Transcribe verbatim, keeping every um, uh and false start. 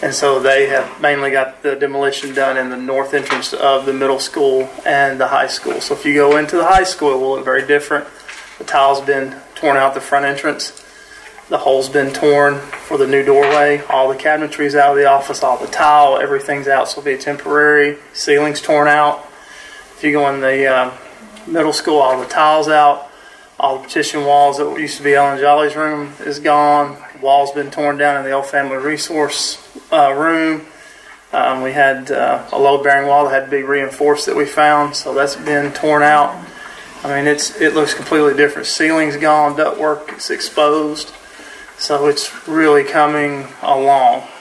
And so they have mainly got the demolition done in the north entrance of the middle school and the high school. So if you go into the high school, it will look very different. The tile's been torn out the front entrance. The hole's been torn for the new doorway. All the cabinetry's out of the office, all the tile, everything's out, so it'll be temporary. Ceiling's torn out. If you go in the uh, middle school, all the tile's out. All the partition walls that used to be Ellen Jolly's room is gone. Wall's been torn down in the old family resource uh, room. Um, we had uh, a load-bearing wall that had to be reinforced that we found, so that's been torn out. I mean, it's it looks completely different. Ceiling's gone, ductwork is exposed, so it's really coming along.